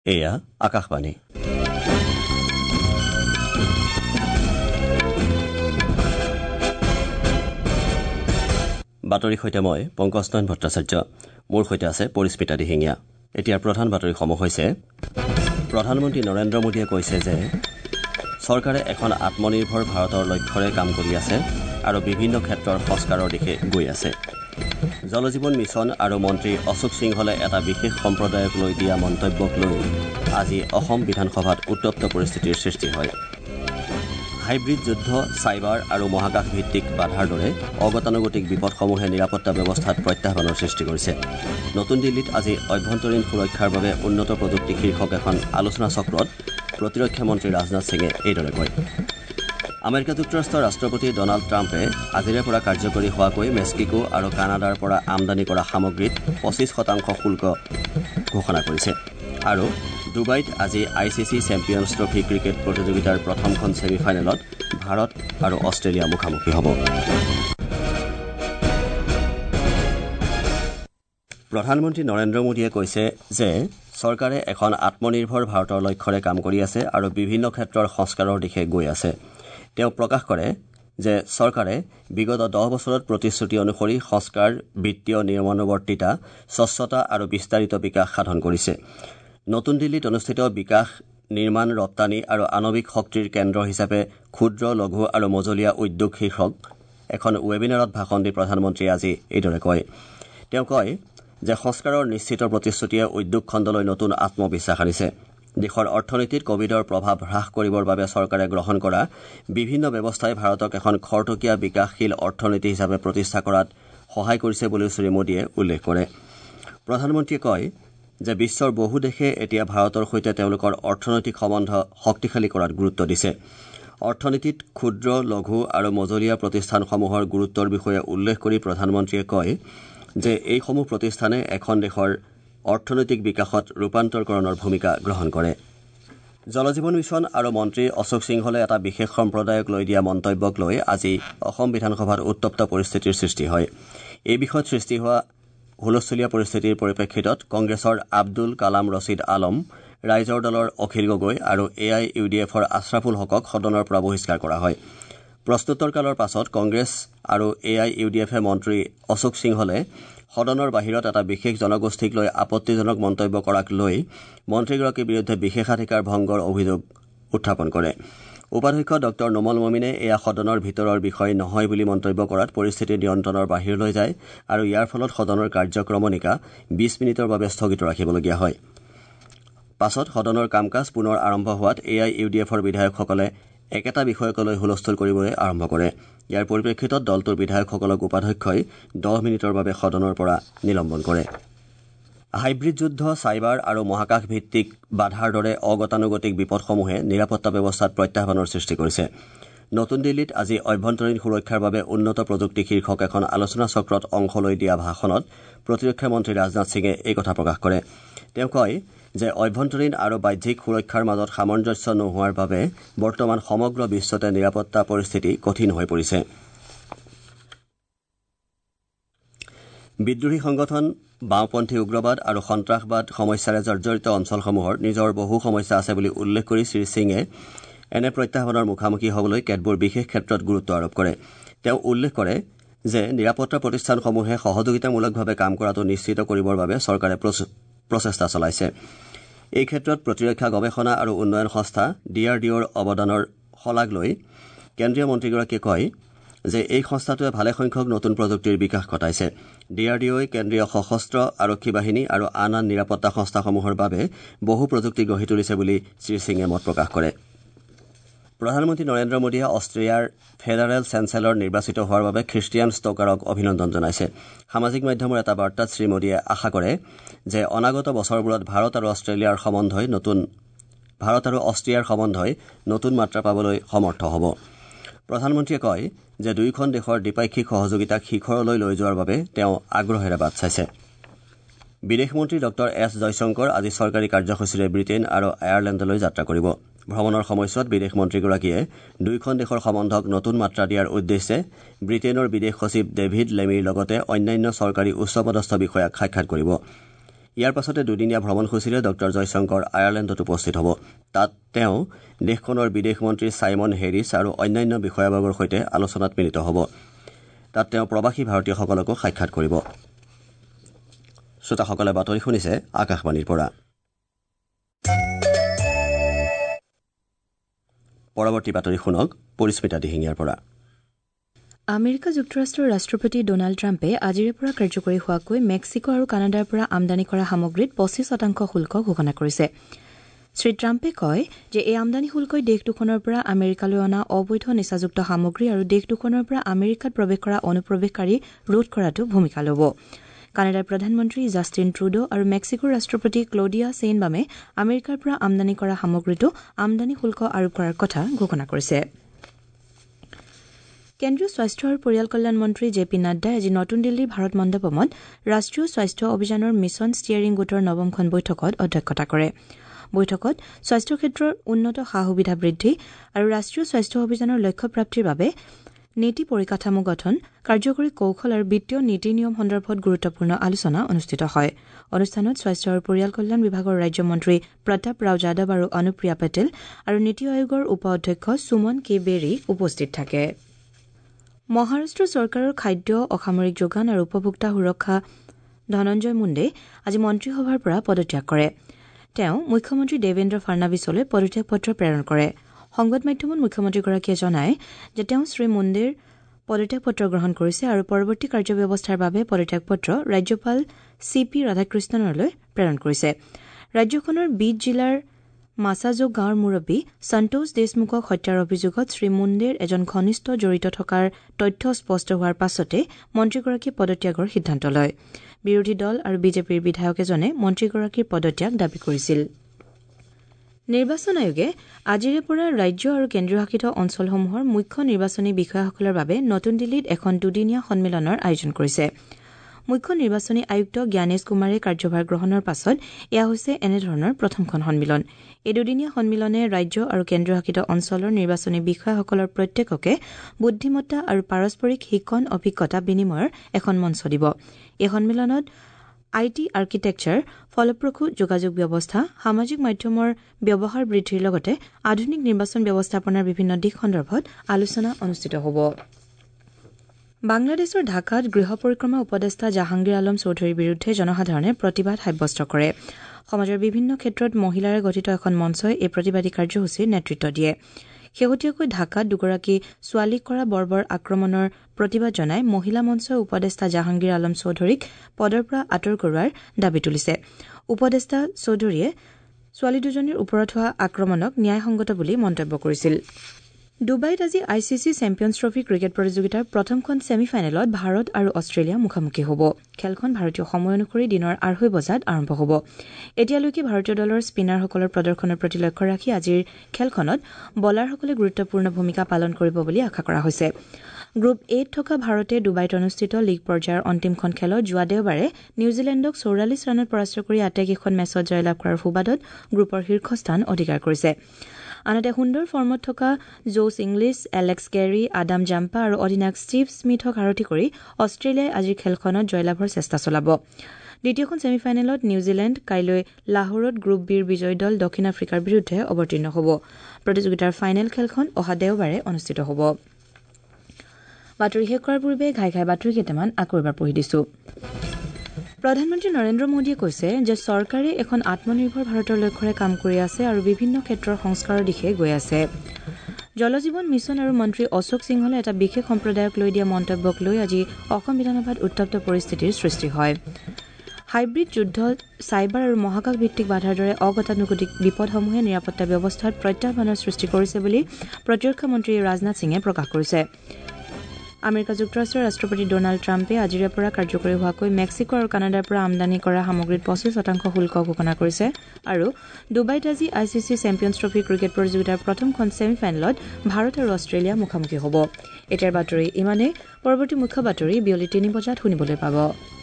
এয়া আকাশবাণী। বাতৰিৰ সৈতে মই পংকজনয়ন ভট্টাচাৰ্য। মোৰ সৈতে আছে পৰিস্মিতা দিহিঙীয়া। এতিয়াৰ প্ৰধান বাতৰিসমূহ হৈছে প্ৰধানমন্ত্ৰী নৰেন্দ্ৰ মোদীয়ে কৈছে যে চৰকাৰে এখন আত্মনিৰ্ভৰ ভাৰতৰ লক্ষ্যৰে কাম কৰি আছে আৰু বিভিন্ন ক্ষেত্ৰৰ সংস্কাৰৰ দিশে গৈ আছে। জল জীৱন মিছন আৰু মন্ত্ৰী অশোক সিংহলে এটা বিশেষ সম্প্ৰদায়ক লৈ দিয়া মন্তব্যক লৈ আজি অসম বিধানসভাত উত্তপ্ত পৰিস্থিতিৰ সৃষ্টি হয়। হাইব্ৰিড যুদ্ধ, চাইবাৰ আৰু মহাকাশ ভিত্তিক বাধাৰ দৰে অগতানুগতিক বিপদসমূহে নিৰাপত্তা ব্যৱস্থাত প্ৰত্যাহ্বানৰ সৃষ্টি কৰিছে। নতুন দিল্লীত আজি অভ্যন্তৰীণ সুৰক্ষাৰ বাবে উন্নত প্ৰযুক্তি শীৰ্ষক এখন আলোচনা চক্ৰত প্ৰতিৰক্ষা মন্ত্ৰী ৰাজনাথ সিঙে এইদৰে কয়। আমেৰিকা যুক্তৰাষ্ট্ৰৰ ৰাষ্ট্ৰপতি ডনাল্ড ট্ৰাম্পে আজিৰে পৰা কাৰ্যকৰী হোৱাকৈ মেক্সিকো আৰু কানাডাৰ পৰা আমদানি কৰা সামগ্ৰীত 25% শুল্ক ঘোষণা কৰিছে। আৰু ডুবাইত আজি ICC চেম্পিয়নছ ট্ৰফী ক্ৰিকেট প্ৰতিযোগিতাৰ প্ৰথমখন ছেমিফাইনেলত ভাৰত আৰু অষ্ট্ৰেলিয়া মুখামুখি হ'ব। প্ৰধানমন্ত্ৰী নৰেন্দ্ৰ মোদীয়ে কৈছে যে চৰকাৰে এখন আত্মনিৰ্ভৰ ভাৰতৰ লক্ষ্যৰে কাম কৰি আছে আৰু বিভিন্ন ক্ষেত্ৰৰ সংস্কাৰৰ দিশে গৈ আছে। তেওঁ প্ৰকাশ কৰে যে চৰকাৰে বিগত 10 বছৰত প্ৰতিশ্ৰুতি অনুসৰি সংস্কাৰ, বিত্তীয় নিয়মানুৱৰ্তিতা, স্বচ্ছতা আৰু বিস্তাৰিত বিকাশ সাধন কৰিছে। নতুন দিল্লীত অনুষ্ঠিত বিকাশ, নিৰ্মাণ, ৰপ্তানি আৰু আণৱিক শক্তিৰ কেন্দ্ৰ হিচাপে ক্ষুদ্ৰ, লঘু আৰু মজলীয়া উদ্যোগ শীৰ্ষক এখন ৱেবিনাৰত ভাষণ দি প্ৰধানমন্ত্ৰীয়ে আজি এইদৰে কয়। তেওঁ কয় যে সংস্কাৰৰ নিশ্চিত প্ৰতিশ্ৰুতিয়ে উদ্যোগ খণ্ডলৈ নতুন আত্মবিশ্বাস আনিছে। দেশৰ অৰ্থনীতিত কভিডৰ প্ৰভাৱ হ্ৰাস কৰিবৰ বাবে চৰকাৰে গ্ৰহণ কৰা বিভিন্ন ব্যৱস্থাই ভাৰতক এখন খৰতকীয়া বিকাশশীল অৰ্থনীতি হিচাপে প্ৰতিষ্ঠা কৰাত সহায় কৰিছে বুলিও শ্ৰীমোদীয়ে উল্লেখ কৰে। প্ৰধানমন্ত্ৰীয়ে কয় যে বিশ্বৰ বহু দেশে এতিয়া ভাৰতৰ সৈতে তেওঁলোকৰ অৰ্থনৈতিক সম্বন্ধ শক্তিশালী কৰাত গুৰুত্ব দিছে। অৰ্থনীতিত ক্ষুদ্ৰ, লঘু আৰু মজলীয়া প্ৰতিষ্ঠানসমূহৰ গুৰুত্বৰ বিষয়ে উল্লেখ কৰি প্ৰধানমন্ত্ৰীয়ে কয় যে এইসমূহ প্ৰতিষ্ঠানে এখন দেশৰ অৰ্থনৈতিক বিকাশত ৰূপান্তৰকৰণৰ ভূমিকা গ্ৰহণ কৰে। জল জীৱন মিছন আৰু মন্ত্ৰী অশোক সিংহলে এটা বিশেষ সম্প্ৰদায়ক লৈ দিয়া মন্তব্যক লৈ আজি অসম বিধানসভাত উত্তপ্ত পৰিস্থিতিৰ সৃষ্টি হয়। এই বিষয়ত সৃষ্টি হোৱা হুলস্থূলীয়া পৰিস্থিতিৰ পৰিপ্ৰেক্ষিতত কংগ্ৰেছৰ আব্দুল কালাম ৰছিদ আলম, ৰাইজৰ দলৰ অখিল গগৈ আৰু AIUDFৰ আশ্ৰাফুল হকক সদনৰ পৰা বহিষ্কাৰ কৰা হয়। প্ৰশ্নোত্তৰকালৰ পাছত কংগ্ৰেছ আৰু AIUDFে মন্ত্ৰী অশোক সিংহলে সদনৰ বাহিৰত এটা বিশেষ জনগোষ্ঠীক লৈ আপত্তিজনক মন্তব্য কৰাক লৈ মন্ত্ৰীগৰাকীৰ বিৰুদ্ধে বিশেষাধিকাৰ ভংগৰ অভিযোগ উত্থাপন কৰে। উপাধ্যক্ষ ড নোমল মমিনে এয়া সদনৰ ভিতৰৰ বিষয় নহয় বুলি মন্তব্য কৰাত পৰিস্থিতি নিয়ন্ত্ৰণৰ বাহিৰলৈ যায় আৰু ইয়াৰ ফলত সদনৰ কাৰ্যক্ৰমণিকা 20 মিনিটৰ বাবে স্থগিত ৰাখিবলগীয়া হয়। পাছত সদনৰ কাম কাজ পুনৰ আৰম্ভ হোৱাত AIUDFৰ বিধায়কসকলে একেটা বিষয়ক লৈ হুলস্থুল কৰিবলৈ আৰম্ভ কৰে। ইয়াৰ পৰিপ্ৰেক্ষিতত দলটোৰ বিধায়কসকলক উপাধ্যক্ষই 10 মিনিটৰ বাবে সদনৰ পৰা নিলম্বন কৰে। হাইব্ৰিড যুদ্ধ, চাইবাৰ আৰু মহাকাশ ভিত্তিক বাধাৰ দৰে অগতানুগতিক বিপদসমূহে নিৰাপত্তা ব্যৱস্থাত প্ৰত্যাহ্বানৰ সৃষ্টি কৰিছে। নতুন দিল্লীত আজি অভ্যন্তৰীণ সুৰক্ষাৰ বাবে উন্নত প্ৰযুক্তি শীৰ্ষক এখন আলোচনা চক্ৰত অংশ লৈ দিয়া ভাষণত প্ৰতিৰক্ষা মন্ত্ৰী ৰাজনাথ সিঙে এই কথা প্ৰকাশ কৰে। তেওঁ কয় যে অভ্যন্তৰীণ আৰু বাহ্যিক সুৰক্ষাৰ মাজত সামঞ্জস্য নোহোৱাৰ বাবে বৰ্তমান সমগ্ৰ বিশ্বতে নিৰাপত্তা পৰিস্থিতি কঠিন হৈ পৰিছে। বিদ্ৰোহী সংগঠন, বাওঁপন্থী উগ্ৰবাদ আৰু সন্ত্ৰাসবাদ সমস্যাৰে জৰ্জৰিত অঞ্চলসমূহৰ নিজৰ বহু সমস্যা আছে বুলি উল্লেখ কৰি শ্ৰীসিঙে এনে প্ৰত্যাহ্বানৰ মুখামুখি হ'বলৈ কেতবোৰ বিশেষ ক্ষেত্ৰত গুৰুত্ব আৰোপ কৰে। তেওঁ উল্লেখ কৰে যে নিৰাপত্তা প্ৰতিষ্ঠানসমূহে সহযোগিতামূলকভাৱে কাম কৰাটো নিশ্চিত কৰিবৰ বাবে চৰকাৰে প্ৰচেষ্টা চলাইছে। এই ক্ষেত্ৰত প্ৰতিৰক্ষা গৱেষণা আৰু উন্নয়ন সংস্থা DRDOৰ অৱদানৰ শলাগ লৈ কেন্দ্ৰীয় মন্ত্ৰীগৰাকীয়ে কয় যে এই সংস্থাটোৱে ভালেসংখ্যক নতুন প্ৰযুক্তিৰ বিকাশ ঘটাইছে। DRDOই কেন্দ্ৰীয় সশস্ত্ৰ আৰক্ষী বাহিনী আৰু আন নিৰাপত্তা সংস্থাসমূহৰ বাবে বহু প্ৰযুক্তি গঢ়ি তুলিছে বুলি শ্ৰীসিঙে মত প্ৰকাশ কৰে। প্ৰধানমন্ত্ৰী নৰেন্দ্ৰ মোদীয়ে অষ্ট্ৰিয়াৰ ফেডাৰেল চেঞ্চেলৰ নিৰ্বাচিত হোৱাৰ বাবে খ্ৰীষ্টিয়ান ষ্টকাৰক অভিনন্দন জনাইছে। সামাজিক মাধ্যমৰ এটা বাৰ্তাত শ্ৰীমোদীয়ে আশা কৰে যে অনাগত বছৰবোৰত ভাৰত আৰু অষ্ট্ৰিয়াৰ সম্বন্ধই নতুন মাত্ৰা পাবলৈ সমৰ্থ হ'ব। প্ৰধানমন্ত্ৰীয়ে কয় যে দুয়োখন দেশৰ দ্বিপাক্ষিক সহযোগিতাক শিখৰলৈ লৈ যোৱাৰ বাবে তেওঁ আগ্ৰহেৰে বাট চাইছে। বিদেশ মন্ত্ৰী ড S জয়শংকৰ আজি চৰকাৰী কাৰ্যসূচীৰে ব্ৰিটেইন আৰু আয়াৰলেণ্ডলৈ যাত্ৰা কৰিব। ভ্ৰমণৰ সময়ছোৱাত বিদেশ মন্ত্ৰীগৰাকীয়ে দুয়োখন দেশৰ সম্বন্ধক নতুন মাত্ৰা দিয়াৰ উদ্দেশ্যে ব্ৰিটেইনৰ বিদেশ সচিব ডেভিড লেমিৰ লগতে অন্যান্য চৰকাৰী উচ্চপদস্থ বিষয়াক সাক্ষাৎ কৰিব। ইয়াৰ পাছতে দুদিনীয়া ভ্ৰমণসূচীৰে ড জয়শংকৰ আয়াৰলেণ্ডত উপস্থিত হ'ব। তাত তেওঁ দেশখনৰ বিদেশ মন্ত্ৰী ছাইমন হেৰিছ আৰু অন্যান্য বিষয়াবৰ্গৰ সৈতে আলোচনাত মিলিত হ'ব। তাত তেওঁ প্ৰৱাসী ভাৰতীয়সকলকো সাক্ষাৎ কৰিব। শ্ৰোতাসকলে বাতৰি শুনিছে আকাশবাণীৰ পৰা। পৰৱৰ্তী বাতৰি শুনক পৰিস্মিতা দিহিঙীয়াৰ পৰা। আমেৰিকা যুক্তৰাষ্ট্ৰৰ ৰাষ্ট্ৰপতি ডনাল্ড ট্ৰাম্পে আজিৰে পৰা কাৰ্যকৰী হোৱাকৈ মেক্সিকো আৰু কানাডাৰ পৰা আমদানি কৰা সামগ্ৰীত 25% শুল্ক ঘোষণা কৰিছে। শ্ৰীট্ৰাম্পে কয় যে এই আমদানি শুল্কই দেশ দুখনৰ পৰা আমেৰিকালৈ অনা অবৈধ নিচাযুক্ত সামগ্ৰী আৰু দেশ দুখনৰ পৰা আমেৰিকাত প্ৰৱেশ কৰা অনুপ্ৰৱেশকাৰী ৰোধ কৰাটো ভূমিকা ল'ব। কানাডাৰ প্ৰধানমন্ত্ৰী জাষ্টিন ট্ৰুডো আৰু মেক্সিকোৰ ৰাষ্ট্ৰপতি ক্লডিয়া চেইনবামে আমেৰিকাৰ পৰা আমদানি কৰা সামগ্ৰীটো আমদানি শুল্ক আৰোপ কৰাৰ কথা ঘোষণা কৰিছে। কেন্দ্ৰীয় স্বাস্থ্য আৰু পৰিয়াল কল্যাণ মন্ত্ৰী জে পি নাড্ডাই আজি নতুন দিল্লীৰ ভাৰত মণ্ডপমত ৰাষ্ট্ৰীয় স্বাস্থ্য অভিযানৰ মিছন ষ্টিয়াৰিং গোটৰ 9মখন বৈঠকত অধ্যক্ষতা কৰে। বৈঠকত স্বাস্থ্য ক্ষেত্ৰৰ উন্নত সা সুবিধা বৃদ্ধি আৰু ৰাষ্ট্ৰীয় স্বাস্থ্য অভিযানৰ লক্ষ্য প্ৰাপ্তিৰ বাবে নীতি পৰিকাঠামো গঠন, কাৰ্যকৰী কৌশল আৰু বিত্তীয় নীতি নিয়ম সন্দৰ্ভত গুৰুত্বপূৰ্ণ আলোচনা অনুষ্ঠিত হয়। অনুষ্ঠানত স্বাস্থ্য আৰু পৰিয়াল কল্যাণ বিভাগৰ ৰাজ্যমন্ত্ৰী প্ৰতাপ ৰাও যাদৱ আৰু অনুপ্ৰিয়া পেটেল আৰু নীতি আয়োগৰ উপ অধ্যক্ষ সুমন কে বেৰী উপস্থিত থাকে। মহাৰাষ্ট্ৰ চৰকাৰৰ খাদ্য, অসামৰিক যোগান আৰু উপভোক্তা সুৰক্ষা ধনঞ্জয় মুণ্ডে আজি মন্ত্ৰীসভাৰ পৰা পদত্যাগ কৰে। তেওঁ মুখ্যমন্ত্ৰী দেৱেন্দ্ৰ ফাড়নাৱিছলৈ পদত্যাগ পত্ৰ প্ৰেৰণ কৰে। সংবাদ মাধ্যমত মুখ্যমন্ত্ৰীগৰাকীয়ে জনায় যে তেওঁ শ্ৰী মুণ্ডেৰ পদত্যাগ পত্ৰ গ্ৰহণ কৰিছে আৰু পৰৱৰ্তী কাৰ্যব্যৱস্থাৰ বাবে পদত্যাগ পত্ৰ ৰাজ্যপাল চি পি ৰাধাকৃষ্ণনলৈ প্ৰেৰণ কৰিছে। ৰাজ্যখনৰ বিড জিলাৰ মাছাজোগ গাঁৱৰ মুৰব্বী সন্তোষ দেশমুখক হত্যাৰ অভিযোগত শ্ৰী মুণ্ডেৰ এজন ঘনিষ্ঠ জড়িত থকাৰ তথ্য স্পষ্ট হোৱাৰ পাছতে মন্ত্ৰীগৰাকীয়ে পদত্যাগৰ সিদ্ধান্ত লয়। বিৰোধী দল আৰু বিজেপিৰ বিধায়ক এজনে মন্ত্ৰীগৰাকীৰ পদত্যাগ দাবী কৰিছিল। নিৰ্বাচন আয়োগে আজিৰে পৰা ৰাজ্য আৰু কেন্দ্ৰীয়শাসিত অঞ্চলসমূহৰ মুখ্য নিৰ্বাচনী বিষয়াসকলৰ বাবে নতুন দিল্লীত এখন দুদিনীয়া সন্মিলনৰ আয়োজন কৰিছে। মুখ্য নিৰ্বাচনী আয়ুক্ত জ্ঞানেশ কুমাৰে কাৰ্যভাৰ গ্ৰহণৰ পাছত এয়া হৈছে এনেধৰণৰ প্ৰথমখন সন্মিলন। এই দুদিনীয়া সন্মিলনে ৰাজ্য আৰু কেন্দ্ৰীয়শাসিত অঞ্চলৰ নিৰ্বাচনী বিষয়াসকলৰ প্ৰত্যেককে বুদ্ধিমত্তা আৰু পাৰস্পৰিক শিক্ষণ অভিজ্ঞতা বিনিময়ৰ এখন মঞ্চ দিব। এই সন্মিলনত IT আৰ্কিটেকচাৰ, ফলপ্ৰসূ যোগাযোগ ব্যৱস্থা, সামাজিক মাধ্যমৰ ব্যৱহাৰ বৃদ্ধিৰ লগতে আধুনিক নিৰ্বাচন ব্যৱস্থাপনাৰ বিভিন্ন দিশ সন্দৰ্ভত আলোচনা অনুষ্ঠিত হ'ব। বাংলাদেশৰ ঢাকাত গৃহ পৰিক্ৰমা উপদেষ্টা জাহাংগীৰ আলম চৌধুৰীৰ বিৰুদ্ধে জনসাধাৰণে প্ৰতিবাদ সাব্যস্ত কৰে। সমাজৰ বিভিন্ন ক্ষেত্ৰত মহিলাৰে গঠিত এখন মঞ্চই এই প্ৰতিবাদী কাৰ্যসূচীৰ নেতৃত্ব দিয়ে। শেহতীয়াকৈ ঢাকাত দুগৰাকী ছোৱালীক কৰা বৰ্বৰ আক্ৰমণৰ প্ৰতিবাদ জনাই মহিলা মঞ্চই উপদেষ্টা জাহাংগীৰ আলম চৌধুৰীক পদৰ পৰা আঁতৰ কৰোৱাৰ দাবী তুলিছে। উপদেষ্টা চৌধুৰীয়ে ছোৱালী দুজনীৰ ওপৰত হোৱা আক্ৰমণক ন্যায়সংগত বুলি মন্তব্য কৰিছিল। ডুবাইত আজি ICC চেম্পিয়নছ ট্ৰফী ক্ৰিকেট প্ৰতিযোগিতাৰ প্ৰথমখন ছেমি ফাইনেলত ভাৰত আৰু অষ্ট্ৰেলিয়া মুখামুখি হ'ব। খেলখন ভাৰতীয় সময় অনুসৰি দিনৰ 2:30 বজাত আৰম্ভ হ'ব। এতিয়ালৈকে ভাৰতীয় দলৰ স্পিনাৰসকলৰ প্ৰদৰ্শনৰ প্ৰতি লক্ষ্য ৰাখি আজিৰ খেলখনত বলাৰসকলে গুৰুত্বপূৰ্ণ ভূমিকা পালন কৰিব বুলি আশা কৰা হৈছে। গ্ৰুপ Aত থকা ভাৰতে ডুবাইত অনুষ্ঠিত লীগ পৰ্যায়ৰ অন্তিমখন খেলত যোৱা দেওবাৰে নিউজিলেণ্ডক 44 ৰানত পৰাস্ত কৰি আটাইকেইখন মেচত জয়লাভ কৰাৰ সুবাদত গ্ৰুপৰ শীৰ্ষস্থান অধিকাৰ কৰিছে। আনহাতে সুন্দৰ ফৰ্মত থকা Josh Inglis, Alex Carey, Adam Zampa আৰু অধিনায়ক ষ্টিভ স্মিথক সাৰথি কৰি অষ্ট্ৰেলিয়াই আজিৰ খেলখনত জয়লাভৰ চেষ্টা চলাব। দ্বিতীয়খন ছেমি ফাইনেলত নিউজিলেণ্ড কাইলৈ লাহোৰত গ্ৰুপ বিৰ বিজয়ী দল দক্ষিণ আফ্ৰিকাৰ বিৰুদ্ধে অৱতীৰ্ণ হ'ব। প্ৰতিযোগিতাৰ ফাইনেল খেলখন অহা দেওবাৰে অনুষ্ঠিত হ'ব। বাতৰি শেষ কৰাৰ পূৰ্বে ঘাই ঘাই বাতৰি কেইটামান আকৌ এবাৰ পঢ়ি দিছো। প্ৰধানমন্ত্ৰী নৰেন্দ্ৰ মোদীয়ে কৈছে যে চৰকাৰে এখন আত্মনিৰ্ভৰ ভাৰতৰ লক্ষ্যৰে কাম কৰি আছে আৰু বিভিন্ন ক্ষেত্ৰৰ সংস্কাৰৰ দিশে গৈ আছে। জল জীৱন মিছন আৰু মন্ত্ৰী অশোক সিংহলে এটা বিশেষ সম্প্ৰদায়ক লৈ দিয়া মন্তব্যক লৈ আজি অসম বিধানসভাত উত্তপ্ত পৰিস্থিতিৰ সৃষ্টি হয়। হাইব্ৰিড যুদ্ধ, চাইবাৰ আৰু মহাকাশ ভিত্তিক বাধাৰ দৰে অগতানুগতিক বিপদসমূহে নিৰাপত্তা ব্যৱস্থাত প্ৰত্যাহ্বানৰ সৃষ্টি কৰিছে বুলি প্ৰতিৰক্ষা মন্ত্ৰী ৰাজনাথ সিঙে প্ৰকাশ কৰিছে। আমেৰিকা যুক্তৰাষ্ট্ৰৰ ৰাষ্ট্ৰপতি ডনাল্ড ট্ৰাম্পে আজিৰে পৰা কাৰ্যকৰী হোৱাকৈ মেক্সিকো আৰু কানাডাৰ পৰা আমদানি কৰা সামগ্ৰীত 25% শুল্ক ঘোষণা কৰিছে আৰু ডুবাইত আজি ICC চেম্পিয়নছ ট্ৰফী ক্ৰিকেট প্ৰতিযোগিতাৰ প্ৰথমখন ছেমি ফাইনেলত ভাৰত আৰু অষ্ট্ৰেলিয়া মুখামুখি হ'ব। এতিয়াৰ বাতৰি ইমানেই। পৰৱৰ্তী মুখ্য বাতৰি বিয়লি 3 বজাত শুনিবলৈ পাব।